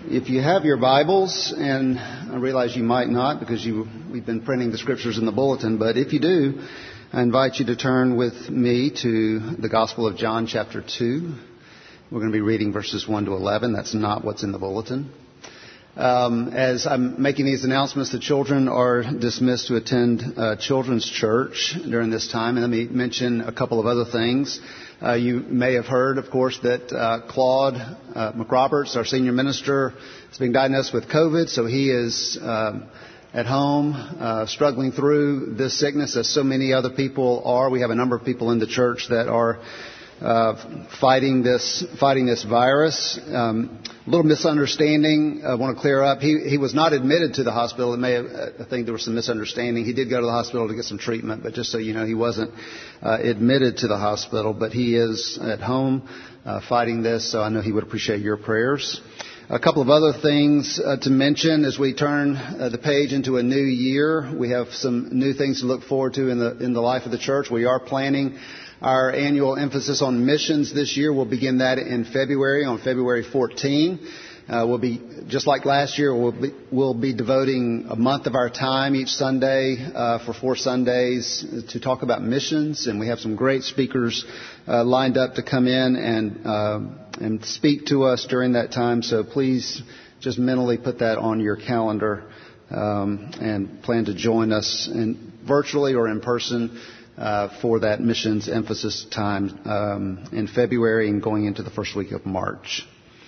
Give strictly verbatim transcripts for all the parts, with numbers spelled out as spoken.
If you have your Bibles, and I realize you might not because you, we've been printing the scriptures in the bulletin, but if you do, I invite you to turn with me to the Gospel of John chapter two. We're going to be reading verses one to eleven. That's not what's in the bulletin. Um, as I'm making these announcements, the children are dismissed to attend uh, children's church during this time. And let me mention a couple of other things. Uh, you may have heard, of course, that uh, Claude uh, McRoberts, our senior minister, is being diagnosed with COVID. So he is uh, at home uh, struggling through this sickness, as so many other people are. We have a number of people in the church that are uh, fighting this fighting this virus. Um, a little misunderstanding I want to clear up. He, he was not admitted to the hospital. It may have, I think there was some misunderstanding. He did go to the hospital to get some treatment, but just so you know, he wasn't uh, admitted to the hospital. But he is at home uh, fighting this, so I know he would appreciate your prayers. A couple of other things uh, to mention as we turn uh, the page into a new year. We have some new things to look forward to in the in the life of the church. We are planning our annual emphasis on missions this year. We'll begin that in February, on February fourteenth. Uh, we'll be, just like last year, we'll be, we'll be devoting a month of our time each Sunday uh, for four Sundays to talk about missions. And we have some great speakers uh, lined up to come in and uh, and speak to us during that time. So please just mentally put that on your calendar um, and plan to join us in, virtually or in person Uh, for that missions emphasis time um, in February and going into the first week of March.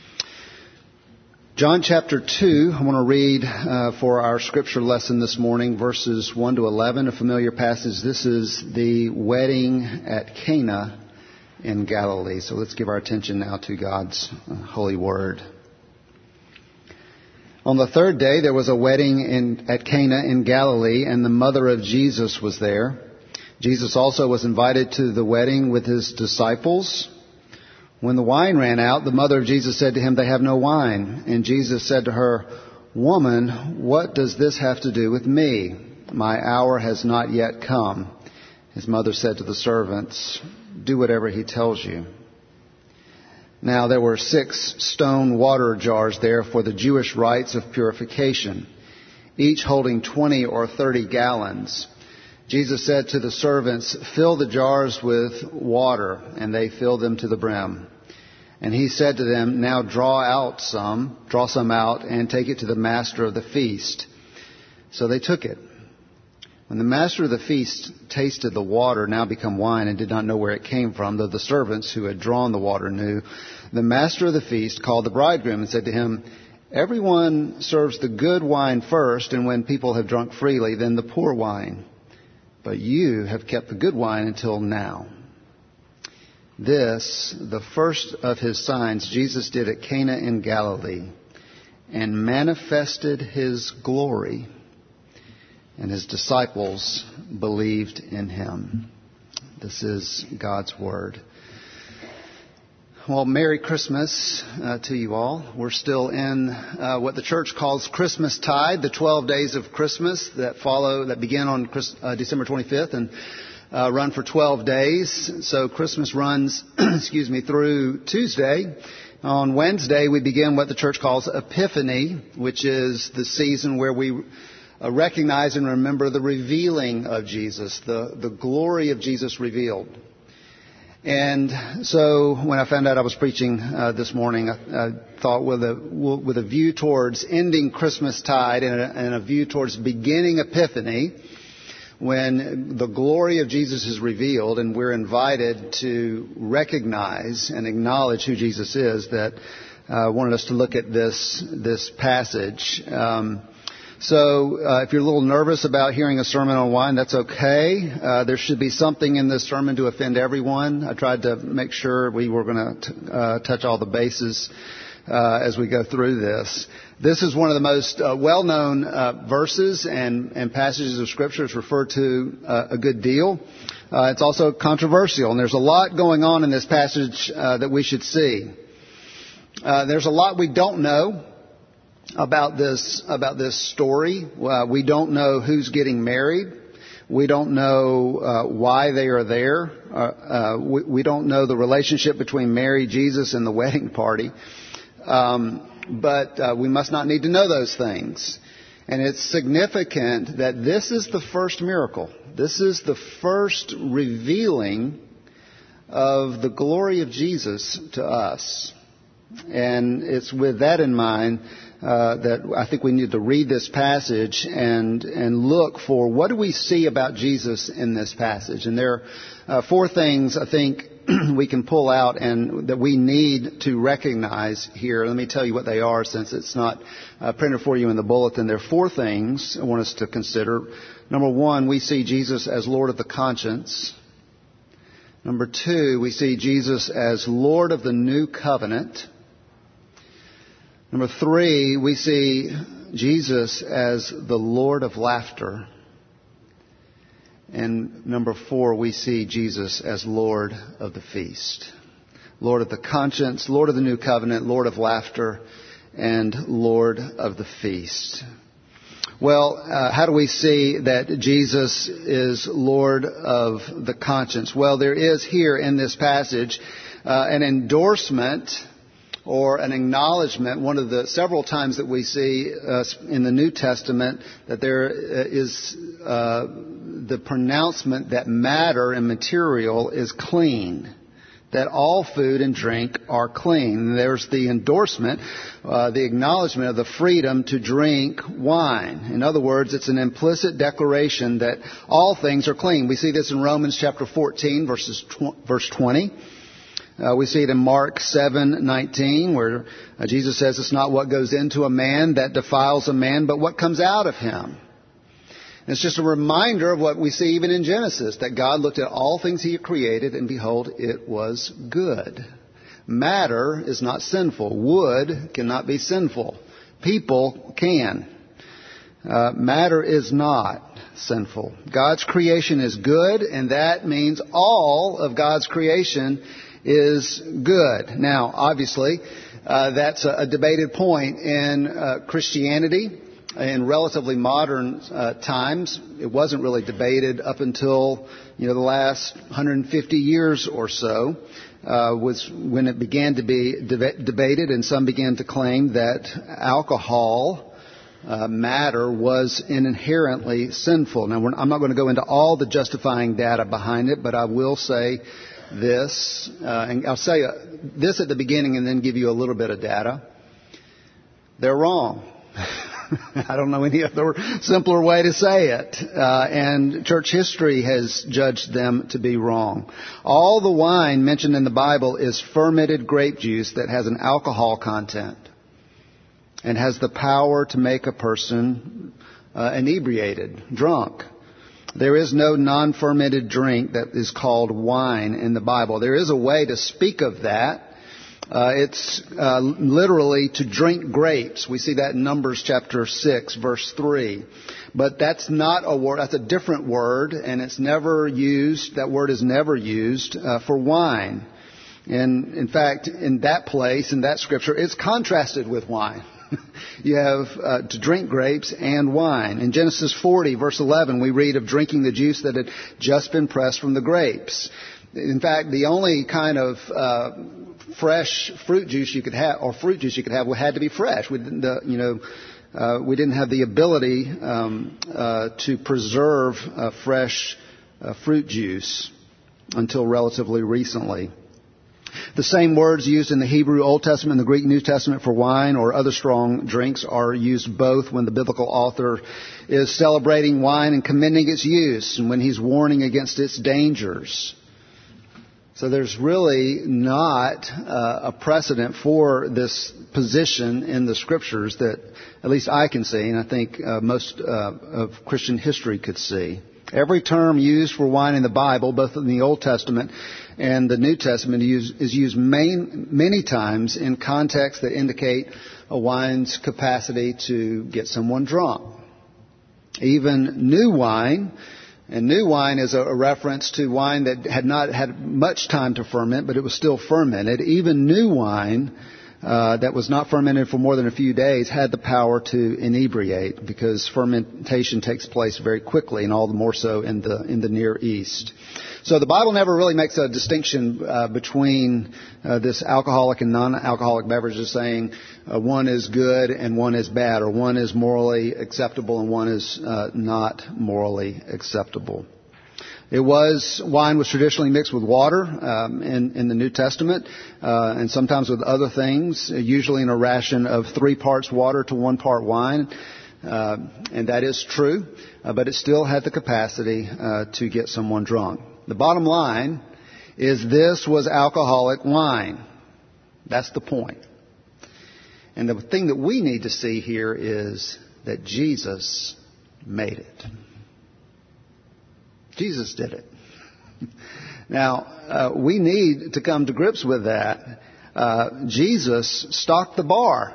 John chapter two, I want to read uh, for our scripture lesson this morning, verses one to eleven, a familiar passage. This is the wedding at Cana in Galilee. So let's give our attention now to God's uh, holy word. On the third day, there was a wedding in, at Cana in Galilee, and the mother of Jesus was there. Jesus also was invited to the wedding with his disciples. When the wine ran out, the mother of Jesus said to him, "They have no wine." And Jesus said to her, "Woman, what does this have to do with me? My hour has not yet come." His mother said to the servants, "Do whatever he tells you." Now there were six stone water jars there for the Jewish rites of purification, each holding twenty or thirty gallons. Jesus said to the servants, "Fill the jars with water," and they filled them to the brim. And he said to them, "Now draw out some, draw some out, and take it to the master of the feast." So they took it. When the master of the feast tasted the water now become wine and did not know where it came from, though the servants who had drawn the water knew, the master of the feast called the bridegroom and said to him, "Everyone serves the good wine first, and when people have drunk freely, then the poor wine. But you have kept the good wine until now." This, the first of his signs, Jesus did at Cana in Galilee, and manifested his glory, and his disciples believed in him. This is God's word. Well, Merry Christmas uh, to you all. We're still in uh, what the church calls Christmas Tide, the twelve days of Christmas that follow, that begin on Chris, uh, December twenty-fifth and uh, run for twelve days. So Christmas runs, excuse me, through Tuesday. On Wednesday, we begin what the church calls Epiphany, which is the season where we uh, recognize and remember the revealing of Jesus, the, the glory of Jesus revealed. And so when I found out I was preaching uh, this morning, I, I thought with a with a view towards ending Christmas Tide and a, and a view towards beginning Epiphany, when the glory of Jesus is revealed and we're invited to recognize and acknowledge who Jesus is, that I uh, wanted us to look at this this passage. Um, So uh, if you're a little nervous about hearing a sermon on wine, that's okay. Uh, there should be something in this sermon to offend everyone. I tried to make sure we were going to uh, touch all the bases uh, as we go through this. This is one of the most uh, well-known uh, verses and, and passages of Scripture. It's referred to uh, a good deal. Uh, it's also controversial, and there's a lot going on in this passage uh, that we should see. Uh, there's a lot we don't know about this about this story. Uh, we don't know who's getting married. We don't know uh, why they are there. Uh, uh, we, we don't know the relationship between Mary, Jesus, and the wedding party. Um, but uh, we must not need to know those things. And it's significant that this is the first miracle. This is the first revealing of the glory of Jesus to us. And it's with that in mind uh, that I think we need to read this passage and and look for what do we see about Jesus in this passage. And there are uh, four things I think we can pull out and that we need to recognize here. Let me tell you what they are since it's not uh, printed for you in the bulletin. There are four things I want us to consider. Number one, we see Jesus as Lord of the conscience. Number two, we see Jesus as Lord of the new covenant. Number three, we see Jesus as the Lord of laughter. And number four, we see Jesus as Lord of the feast. Lord of the conscience, Lord of the new covenant, Lord of laughter, and Lord of the feast. Well, uh, how do we see that Jesus is Lord of the conscience? Well, there is here in this passage uh, an endorsement or an acknowledgement, one of the several times that we see uh, in the New Testament that there is uh, the pronouncement that matter and material is clean, that all food and drink are clean. There's the endorsement, uh, the acknowledgement of the freedom to drink wine. In other words, it's an implicit declaration that all things are clean. We see this in Romans chapter fourteen, verses tw- verse twenty. Uh, we see it in Mark seven nineteen, where uh, Jesus says it's not what goes into a man that defiles a man, but what comes out of him. And it's just a reminder of what we see even in Genesis, that God looked at all things He had created, and behold, it was good. Matter is not sinful. Wood cannot be sinful. People can. Uh, matter is not sinful. God's creation is good, and that means all of God's creation is good. Now, obviously, uh, that's a, a debated point in uh, Christianity. In relatively modern uh, times, it wasn't really debated up until you know the last one hundred fifty years or so. Uh, was when it began to be deb- debated, and some began to claim that alcohol uh, matter was inherently sinful. Now, we're, I'm not going to go into all the justifying data behind it, but I will say this, uh, and I'll say uh, this at the beginning and then give you a little bit of data. They're wrong. I don't know any other simpler way to say it. Uh, and church history has judged them to be wrong. All the wine mentioned in the Bible is fermented grape juice that has an alcohol content and has the power to make a person uh, inebriated, drunk. There is no non-fermented drink that is called wine in the Bible. There is a way to speak of that. Uh, it's uh, literally to drink grapes. We see that in Numbers chapter six, verse three. But that's not a word, that's a different word, and it's never used, that word is never used uh, for wine. And in fact, in that place, in that scripture, it's contrasted with wine. You have uh, to drink grapes and wine. In Genesis forty, verse eleven, we read of drinking the juice that had just been pressed from the grapes. In fact, the only kind of uh, fresh fruit juice you could have, or fruit juice you could have, had to be fresh. We didn't, uh, you know, uh, we didn't have the ability um, uh, to preserve uh, fresh uh, fruit juice until relatively recently. The same words used in the Hebrew Old Testament and the Greek New Testament for wine or other strong drinks are used both when the biblical author is celebrating wine and commending its use, and when he's warning against its dangers. So there's really not uh, a precedent for this position in the Scriptures that at least I can see, and I think uh, most uh, of Christian history could see. Every term used for wine in the Bible, both in the Old Testament and the New Testament, is used main, many times in contexts that indicate a wine's capacity to get someone drunk. Even new wine, and new wine is a reference to wine that had not had much time to ferment, but it was still fermented. Even new wine uh, that was not fermented for more than a few days had the power to inebriate, because fermentation takes place very quickly, and all the more so in the in the Near East. So the Bible never really makes a distinction uh, between uh, this alcoholic and non-alcoholic beverages, saying uh, one is good and one is bad, or one is morally acceptable and one is uh, not morally acceptable. It was, wine was traditionally mixed with water um, in, in the New Testament, uh, and sometimes with other things, usually in a ration of three parts water to one part wine. Uh, and that is true, uh, but it still had the capacity uh, to get someone drunk. The bottom line is this was alcoholic wine. That's the point. And the thing that we need to see here is that Jesus made it. Jesus did it. Now, uh, we need to come to grips with that. Uh, Jesus stocked the bar.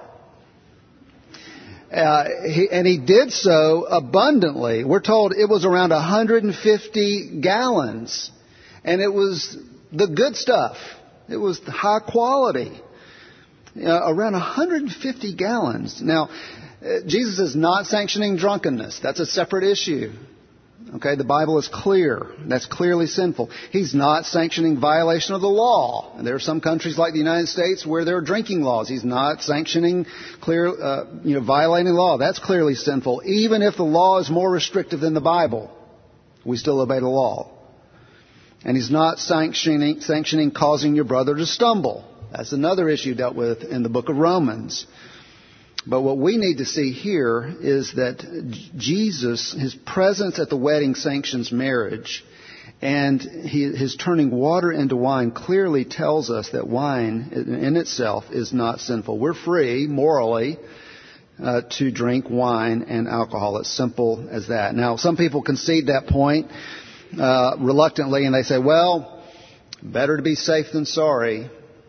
Uh, he, and he did so abundantly. We're told it was around one hundred fifty gallons. And it was the good stuff. It was the high quality. Uh, around one hundred fifty gallons. Now, uh, Jesus is not sanctioning drunkenness. That's a separate issue. Okay, the Bible is clear. That's clearly sinful. He's not sanctioning violation of the law. And there are some countries like the United States where there are drinking laws. He's not sanctioning clear, uh, you know, violating law. That's clearly sinful. Even if the law is more restrictive than the Bible, we still obey the law. And he's not sanctioning, sanctioning causing your brother to stumble. That's another issue dealt with in the book of Romans. But what we need to see here is that Jesus, his presence at the wedding sanctions marriage, and he, his turning water into wine clearly tells us that wine in itself is not sinful. We're free, morally, uh, to drink wine and alcohol. It's simple as that. Now, some people concede that point uh, reluctantly, and they say, well, better to be safe than sorry.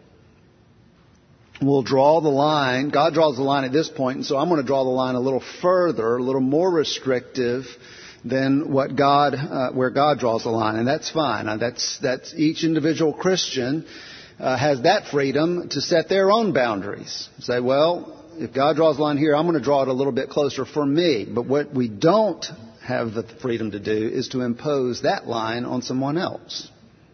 We'll draw the line. God draws the line at this point, and so I'm going to draw the line a little further, a little more restrictive than what God, uh, where God draws the line, and that's fine. Uh, that's that's each individual Christian uh, has that freedom to set their own boundaries. Say, well, if God draws the line here, I'm going to draw it a little bit closer for me. But what we don't have the freedom to do is to impose that line on someone else.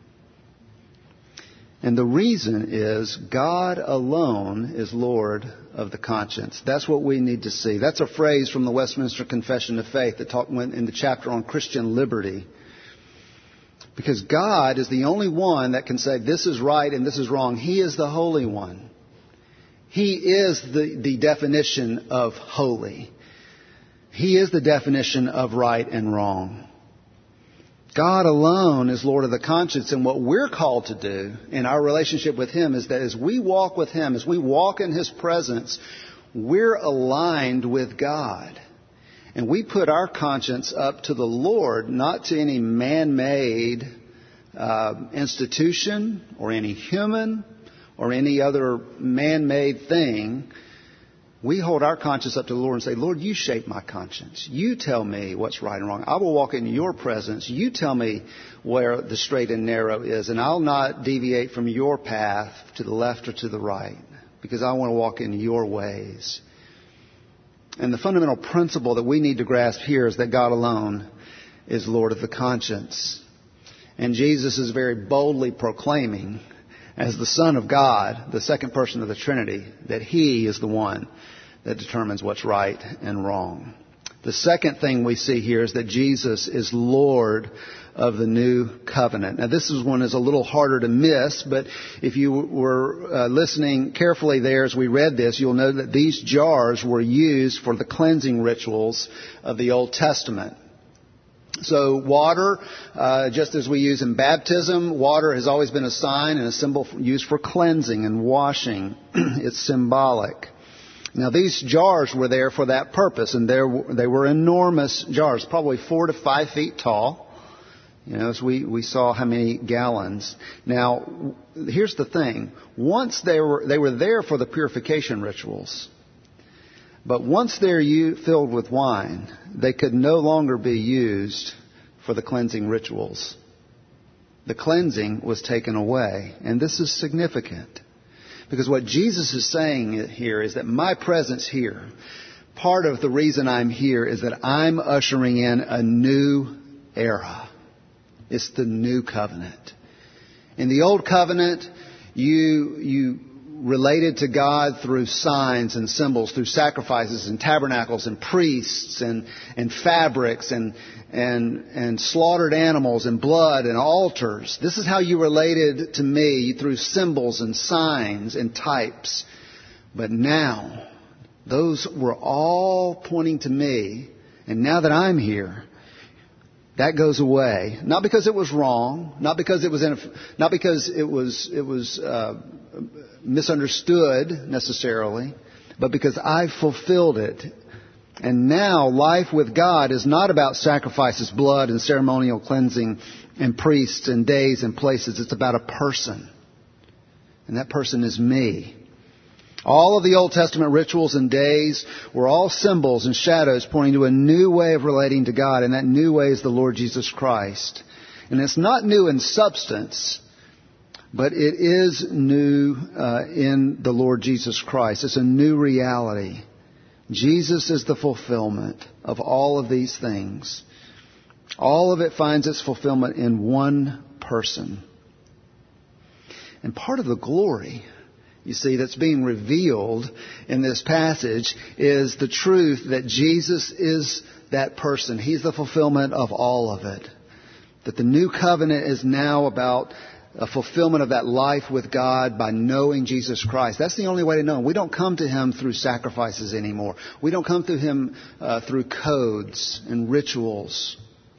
And the reason is God alone is Lord of the conscience. That's what we need to see. That's a phrase from the Westminster Confession of Faith that talk, went in the chapter on Christian liberty. Because God is the only one that can say this is right and this is wrong. He is the Holy One. He is the, the definition of holy. He is the definition of right and wrong. God alone is Lord of the conscience, and what we're called to do in our relationship with Him is that as we walk with Him, as we walk in His presence, we're aligned with God. And we put our conscience up to the Lord, not to any man-made uh, institution or any human or any other man-made thing. We hold our conscience up to the Lord and say, Lord, you shape my conscience. You tell me what's right and wrong. I will walk in your presence. You tell me where the straight and narrow is, and I'll not deviate from your path to the left or to the right, because I want to walk in your ways. And the fundamental principle that we need to grasp here is that God alone is Lord of the conscience. And Jesus is very boldly proclaiming, as the Son of God, the second person of the Trinity, that He is the one that determines what's right and wrong. The second thing we see here is that Jesus is Lord of the new covenant. Now, this is one is a little harder to miss, but if you were uh, listening carefully there as we read this, you'll know that these jars were used for the cleansing rituals of the Old Testament. So water, uh, just as we use in baptism, water has always been a sign and a symbol used for cleansing and washing. It's symbolic. Now, these jars were there for that purpose, and there they were enormous jars, probably four to five feet tall. You know, as we, we saw how many gallons. Now, here's the thing. Once they were they were there for the purification rituals, but once they're u- filled with wine, they could no longer be used for the cleansing rituals. The cleansing was taken away, and this is significant. Because what Jesus is saying here is that my presence here, part of the reason I'm here is that I'm ushering in a new era. It's the new covenant. In the old covenant, you, you related to God through signs and symbols, through sacrifices and tabernacles and priests and, and fabrics and, and, and slaughtered animals and blood and altars. This is how you related to me, through symbols and signs and types. But now, those were all pointing to me. And now that I'm here, that goes away. Not because it was wrong, not because it was in a, not because it was it was uh, misunderstood necessarily, but because I fulfilled it. And now life with God is not about sacrifices, blood, and ceremonial cleansing, and priests, and days, and places. It's about a person, and that person is me. All of the Old Testament rituals and days were all symbols and shadows pointing to a new way of relating to God, and that new way is the Lord Jesus Christ. And it's not new in substance, but it is new uh, in the Lord Jesus Christ. It's a new reality. Jesus is the fulfillment of all of these things. All of it finds its fulfillment in one person. And part of the glory, you see, that's being revealed in this passage is the truth that Jesus is that person. He's the fulfillment of all of it. That the new covenant is now about a fulfillment of that life with God by knowing Jesus Christ. That's the only way to know Him. We don't come to Him through sacrifices anymore. We don't come to Him uh, through codes and rituals.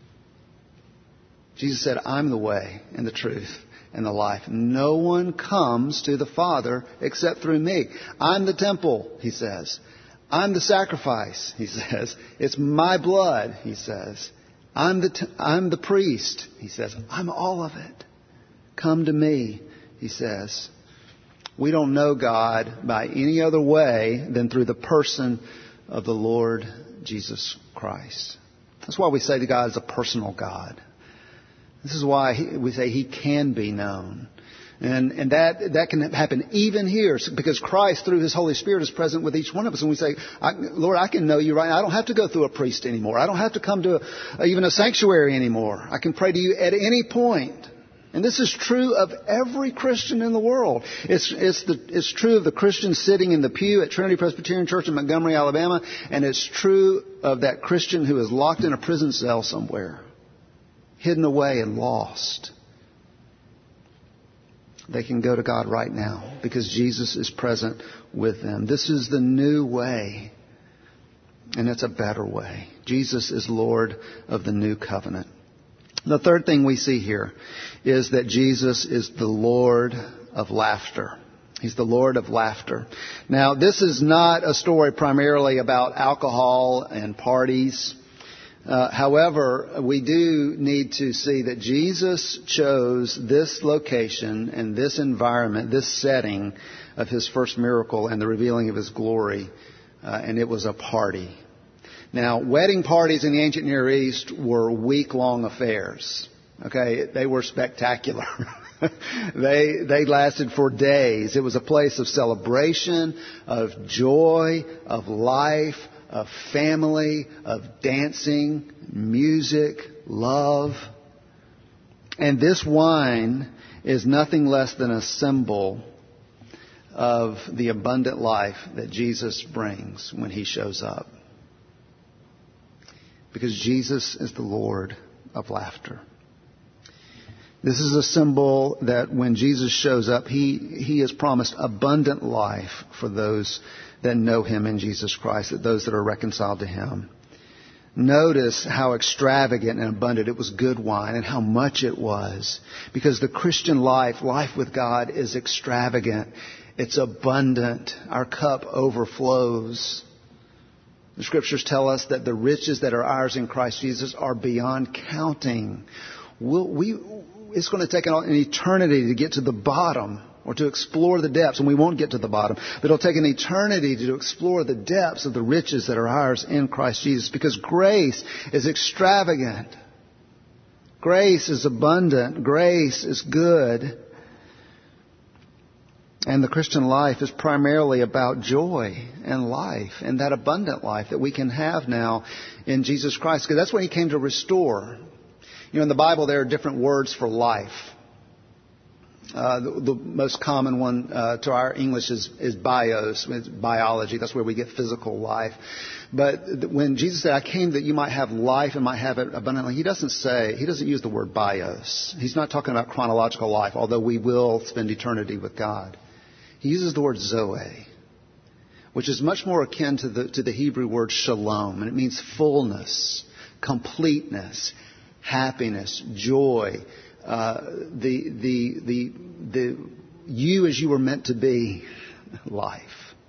Jesus said, I'm the way and the truth and the life. No one comes to the Father except through me. I'm the temple, He says. I'm the sacrifice, He says. It's my blood, He says. I'm the t- I'm the priest, He says. I'm all of it. Come to me, He says. We don't know God by any other way than through the person of the Lord Jesus Christ. That's why we say that God is a personal God. This is why he, we say He can be known. And, and that, that can happen even here because Christ, through His Holy Spirit, is present with each one of us. And we say, I, Lord, I can know You right now. I don't have to go through a priest anymore. I don't have to come to a, even a sanctuary anymore. I can pray to You at any point. And this is true of every Christian in the world. It's, it's, the, it's true of the Christian sitting in the pew at Trinity Presbyterian Church in Montgomery, Alabama. And it's true of that Christian who is locked in a prison cell somewhere, hidden away and lost. They can go to God right now because Jesus is present with them. This is the new way. And it's a better way. Jesus is Lord of the new covenant. The third thing we see here is that Jesus is the Lord of laughter. He's the Lord of laughter. Now, this is not a story primarily about alcohol and parties. Uh, however, we do need to see that Jesus chose this location and this environment, this setting of His first miracle and the revealing of His glory, uh, and it was a party. Now, wedding parties in the ancient Near East were week-long affairs. Okay, they were spectacular. they they lasted for days. It was a place of celebration, of joy, of life, of family, of dancing, music, love. And this wine is nothing less than a symbol of the abundant life that Jesus brings when He shows up. Because Jesus is the Lord of laughter. This is a symbol that when Jesus shows up, He, he has promised abundant life for those that know Him in Jesus Christ, that those that are reconciled to Him. Notice how extravagant and abundant it was, good wine, and how much it was. Because the Christian life, life with God, is extravagant. It's abundant. Our cup overflows. The Scriptures tell us that the riches that are ours in Christ Jesus are beyond counting. We'll, we, it's going to take an eternity to get to the bottom or to explore the depths, and we won't get to the bottom. But it'll take an eternity to explore the depths of the riches that are ours in Christ Jesus, because grace is extravagant. Grace is abundant. Grace is good. And the Christian life is primarily about joy and life, and that abundant life that we can have now in Jesus Christ, because that's what He came to restore. You know, in the Bible there are different words for life. Uh, the, the most common one uh, to our English is, is bios. It's biology. That's where we get physical life. But when Jesus said, I came that you might have life and might have it abundantly, He doesn't say, He doesn't use the word bios. He's not talking about chronological life, although we will spend eternity with God. He uses the word zoe, which is much more akin to the, to the Hebrew word shalom. And it means fullness, completeness, happiness, joy, uh, the, the, the, the, you as you were meant to be, life.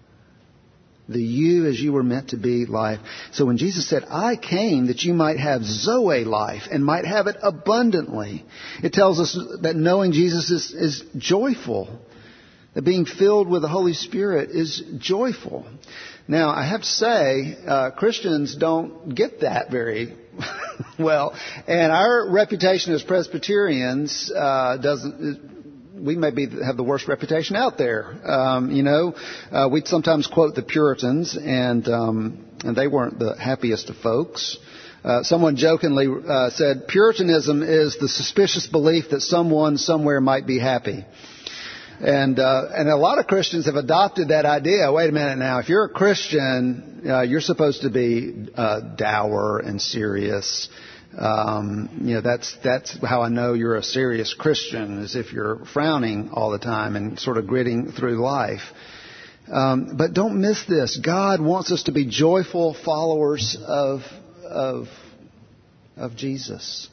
The you as you were meant to be, life. So when Jesus said, I came that you might have Zoe life and might have it abundantly, it tells us that knowing Jesus is, is joyful. That being filled with the Holy Spirit is joyful. Now, I have to say, uh, Christians don't get that very well. And our reputation as Presbyterians uh, doesn't... We may be, have the worst reputation out there. Um, you know, uh, we sometimes quote the Puritans, and um, and they weren't the happiest of folks. Uh, someone jokingly uh, said, Puritanism is the suspicious belief that someone somewhere might be happy. And uh, and a lot of Christians have adopted that idea. Wait a minute now. If you're a Christian, uh, you're supposed to be uh, dour and serious. Um, you know, that's that's how I know you're a serious Christian, is if you're frowning all the time and sort of gritting through life. Um, but don't miss this. God wants us to be joyful followers of of of Jesus.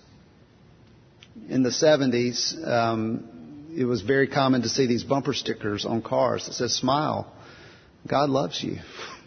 In the seventies, um, it was very common to see these bumper stickers on cars that says, "Smile, God loves you."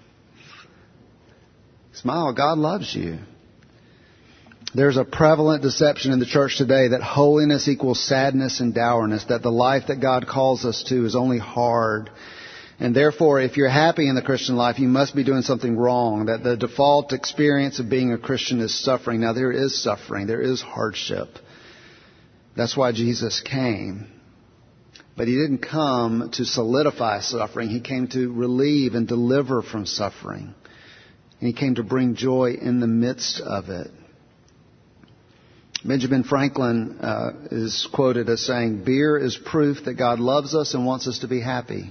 Smile, God loves you. There's a prevalent deception in the church today that holiness equals sadness and dourness, that the life that God calls us to is only hard. And therefore, if you're happy in the Christian life, you must be doing something wrong, that the default experience of being a Christian is suffering. Now, there is suffering. There is hardship. That's why Jesus came. But He didn't come to solidify suffering. He came to relieve and deliver from suffering. And He came to bring joy in the midst of it. Benjamin Franklin uh, is quoted as saying, beer is proof that God loves us and wants us to be happy.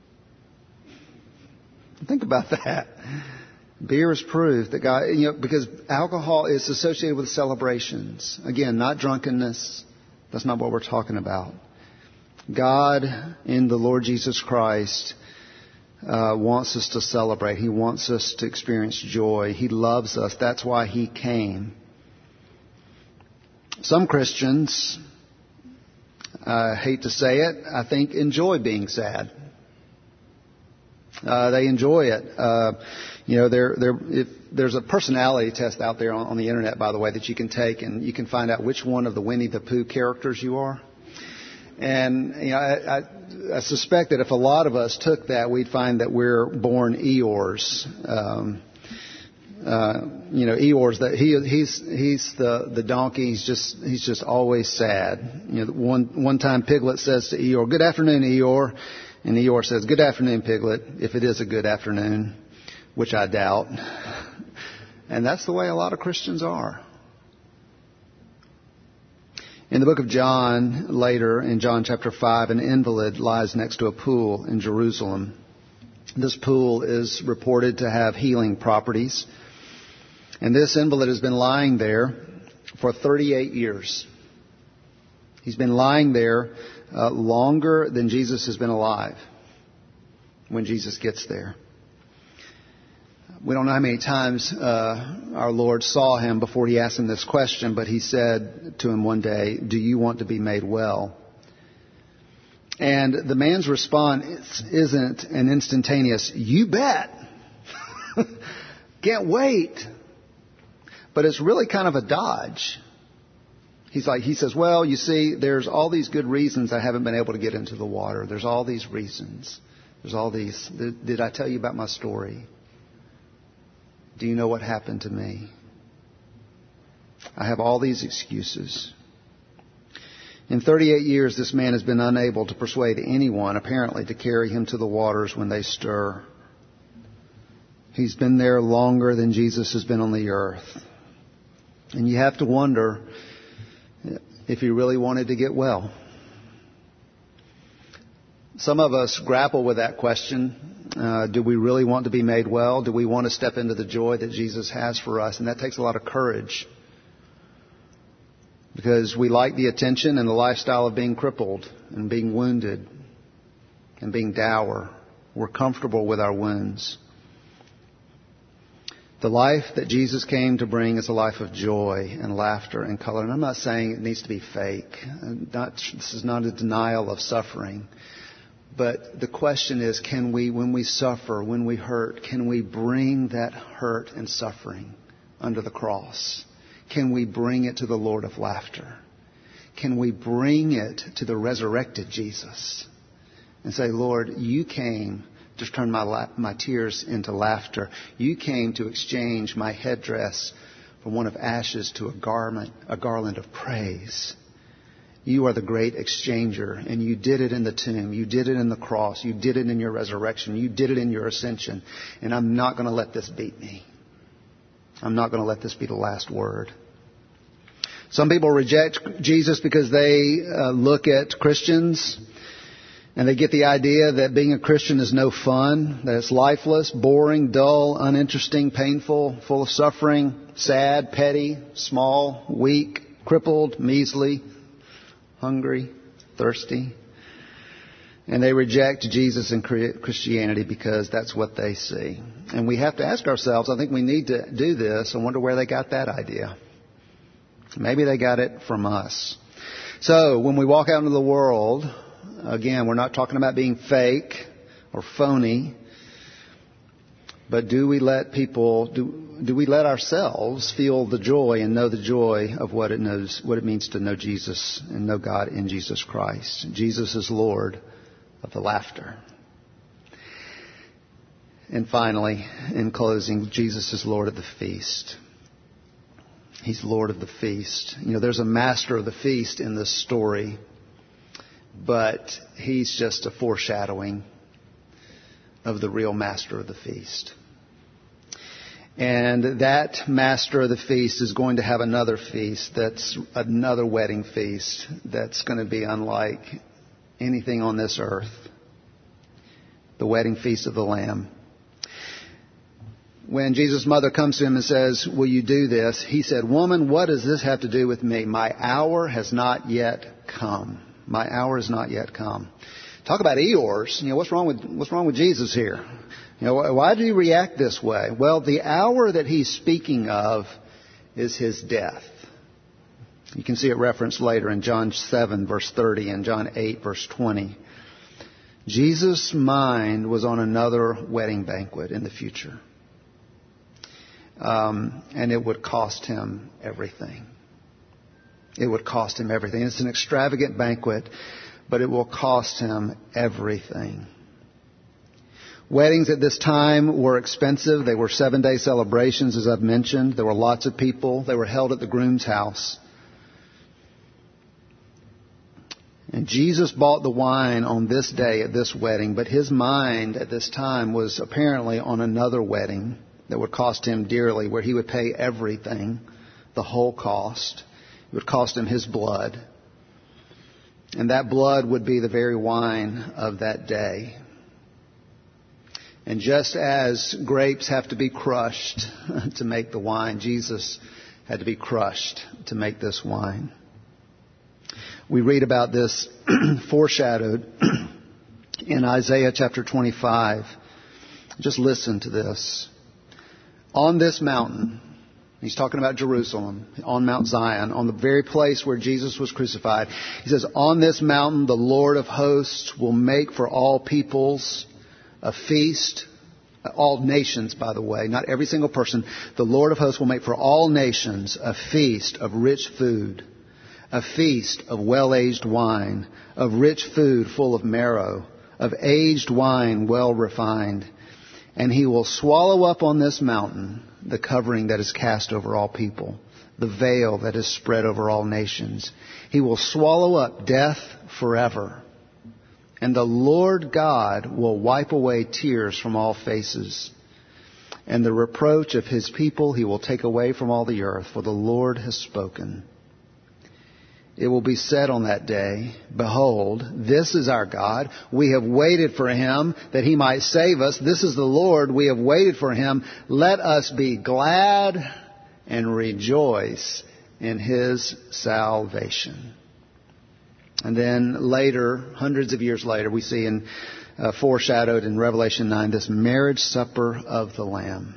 Think about that. Beer is proof that God, you know, because alcohol is associated with celebrations. Again, not drunkenness. That's not what we're talking about. God in the Lord Jesus Christ uh, wants us to celebrate. He wants us to experience joy. He loves us. That's why He came. Some Christians, I hate to say it, I think enjoy being sad. Uh, they enjoy it. Uh, you know, there, there, if there's a personality test out there on, on the internet, by the way, that you can take, and you can find out which one of the Winnie the Pooh characters you are. And you know, I, I, I suspect that if a lot of us took that, we'd find that we're born Eeyores. Um, Uh, you know, Eeyore's that he he's he's the the donkey. He's just he's just always sad. You know, one one time Piglet says to Eeyore, "Good afternoon, Eeyore," and Eeyore says, "Good afternoon, Piglet," if it is a good afternoon, which I doubt. And that's the way a lot of Christians are. In the book of John, later in John chapter five, an invalid lies next to a pool in Jerusalem. This pool is reported to have healing properties. And this invalid has been lying there for thirty-eight years. He's been lying there uh, longer than Jesus has been alive when Jesus gets there. We don't know how many times uh, our Lord saw him before He asked him this question, but He said to him one day, "Do you want to be made well?" And the man's response isn't an instantaneous, "You bet." Can't wait. But it's really kind of a dodge. He's like, he says, well, you see, there's all these good reasons I haven't been able to get into the water. There's all these reasons. There's all these. Did I tell you about my story? Do you know what happened to me? I have all these excuses. In thirty-eight years, this man has been unable to persuade anyone, apparently, to carry him to the waters when they stir. He's been there longer than Jesus has been on the earth. And you have to wonder if he really wanted to get well. Some of us grapple with that question. Uh, do we really want to be made well? Do we want to step into the joy that Jesus has for us? And that takes a lot of courage. Because we like the attention and the lifestyle of being crippled and being wounded and being dour. We're comfortable with our wounds. The life that Jesus came to bring is a life of joy and laughter and color. And I'm not saying it needs to be fake. Not, this is not a denial of suffering. But the question is, can we, when we suffer, when we hurt, can we bring that hurt and suffering under the cross? Can we bring it to the Lord of laughter? Can we bring it to the resurrected Jesus and say, Lord, you came to turn my la- my tears into laughter. You came to exchange my headdress from one of ashes to a garment, a garland of praise. You are the great exchanger, and you did it in the tomb. You did it in the cross. You did it in your resurrection. You did it in your ascension. And I'm not going to let this beat me. I'm not going to let this be the last word. Some people reject Jesus because they uh, look at Christians and they get the idea that being a Christian is no fun, that it's lifeless, boring, dull, uninteresting, painful, full of suffering, sad, petty, small, weak, crippled, measly, hungry, thirsty. And they reject Jesus and Christianity because that's what they see. And we have to ask ourselves, I think we need to do this. I wonder where they got that idea. Maybe they got it from us. So when we walk out into the world, again, we're not talking about being fake or phony. But do we let people, do, do we let ourselves feel the joy and know the joy of what it knows, what it means to know Jesus and know God in Jesus Christ? Jesus is Lord of the laughter. And finally, in closing, Jesus is Lord of the feast. He's Lord of the feast. You know, there's a master of the feast in this story, but he's just a foreshadowing of the real master of the feast. And that master of the feast is going to have another feast that's another wedding feast that's going to be unlike anything on this earth. The wedding feast of the Lamb. When Jesus' mother comes to him and says, will you do this? He said, woman, what does this have to do with me? My hour has not yet come. My hour has not yet come. Talk about Eeyores. You know, what's wrong with, what's wrong with Jesus here? You know, why do you react this way? Well, the hour that he's speaking of is his death. You can see it referenced later in John seven, verse thirty, and John eight, verse twenty. Jesus' mind was on another wedding banquet in the future. Um, and it would cost him everything. It would cost him everything. It's an extravagant banquet, but it will cost him everything. Weddings at this time were expensive. They were seven-day celebrations, as I've mentioned. There were lots of people. They were held at the groom's house. And Jesus bought the wine on this day at this wedding, but his mind at this time was apparently on another wedding that would cost him dearly, where he would pay everything, the whole cost. It would cost him his blood. And that blood would be the very wine of that day. And just as grapes have to be crushed to make the wine, Jesus had to be crushed to make this wine. We read about this foreshadowed in Isaiah chapter twenty-five. Just listen to this. On this mountain, he's talking about Jerusalem, on Mount Zion, on the very place where Jesus was crucified. He says, on this mountain, the Lord of hosts will make for all peoples a feast, all nations, by the way, not every single person. The Lord of hosts will make for all nations a feast of rich food, a feast of well-aged wine, of rich food full of marrow, of aged wine well refined. And he will swallow up on this mountain the covering that is cast over all people. the veil that is spread over all nations. He will swallow up death forever. And the Lord God will wipe away tears from all faces. And the reproach of his people he will take away from all the earth, for the Lord has spoken. It will be said on that day, behold, this is our God. We have waited for him that he might save us. This is the Lord. We have waited for him. Let us be glad and rejoice in his salvation. And then later, hundreds of years later, we see in uh, foreshadowed in Revelation nine, this marriage supper of the Lamb.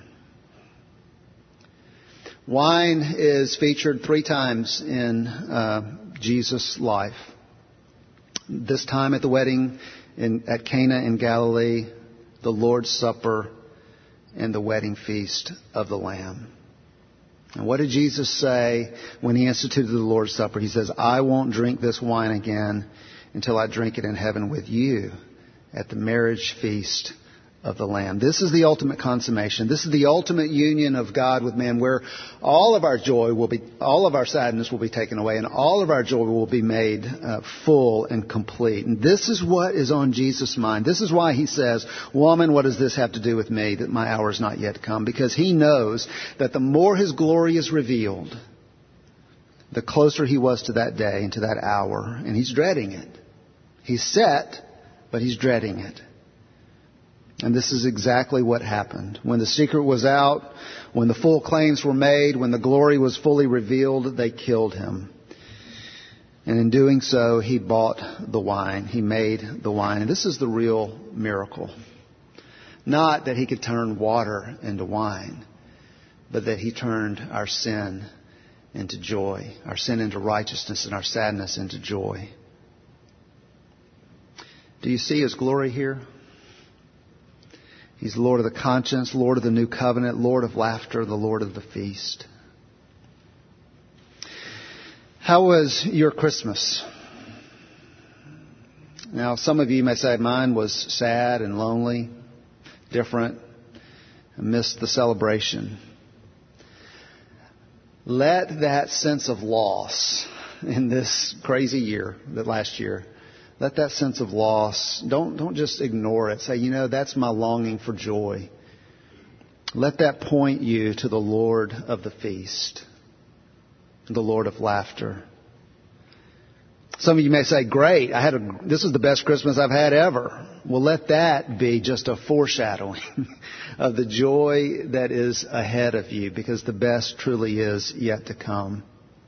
Wine is featured three times in uh, Jesus' life. This time at the wedding in, at Cana in Galilee, the Lord's Supper, and the wedding feast of the Lamb. And what did Jesus say when he instituted the Lord's Supper? He says, I won't drink this wine again until I drink it in heaven with you at the marriage feast of the Lamb. This is the ultimate consummation. This is the ultimate union of God with man, where all of our joy will be, all of our sadness will be taken away, and all of our joy will be made uh, full and complete. And this is what is on Jesus' mind. This is why he says, woman, what does this have to do with me, that my hour is not yet come? Because he knows that the more his glory is revealed, the closer he was to that day and to that hour. And he's dreading it. He's set, but he's dreading it. And this is exactly what happened. When the secret was out, when the full claims were made, when the glory was fully revealed, they killed him. And in doing so, he bought the wine. He made the wine. And this is the real miracle. Not that he could turn water into wine, but that he turned our sin into joy, our sin into righteousness, and our sadness into joy. Do you see his glory here? He's Lord of the conscience, Lord of the new covenant, Lord of laughter, the Lord of the feast. How was your Christmas? Now, some of you may say mine was sad and lonely, different. I missed the celebration. Let that sense of loss in this crazy year, that last year, let that sense of loss, don't don't just ignore it. Say, you know, that's my longing for joy. Let that point you to the Lord of the feast, the Lord of laughter. Some of you may say, great, I had a, this is the best Christmas I've had ever. Well, let that be just a foreshadowing of the joy that is ahead of you, because the best truly is yet to come.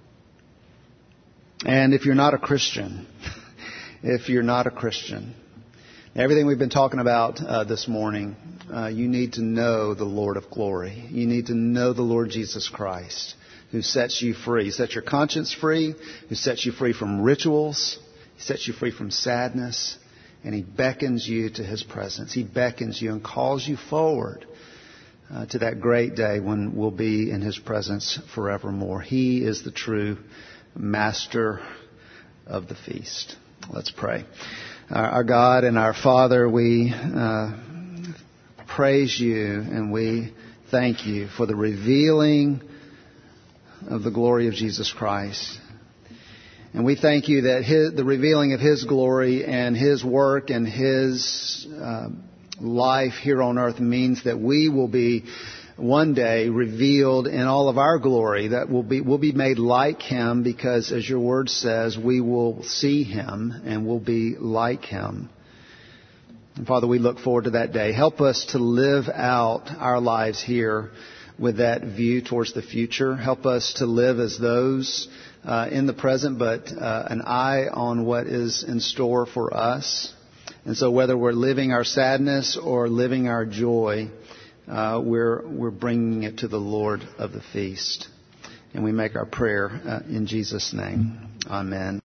And if you're not a Christian, if you're not a Christian, everything we've been talking about uh, this morning, uh, you need to know the Lord of glory. You need to know the Lord Jesus Christ, who sets you free. He sets your conscience free, who sets you free from rituals. He sets you free from sadness, and he beckons you to his presence. He beckons you and calls you forward uh, to that great day when we'll be in his presence forevermore. He is the true master of the feast. Let's pray. Our God and our Father, we uh, praise you and we thank you for the revealing of the glory of Jesus Christ. And we thank you that his, the revealing of his glory and his work and his uh, life here on earth means that we will be one day revealed in all of our glory, that will be will be made like him, because as your word says, we will see him and will be like him. And Father, we look forward to that day. Help us to live out our lives here with that view towards the future. Help us to live as those uh, in the present, but uh, an eye on what is in store for us. And so whether we're living our sadness or living our joy, Uh, we're we're bringing it to the Lord of the feast. And we make our prayer uh, in Jesus' name. Amen.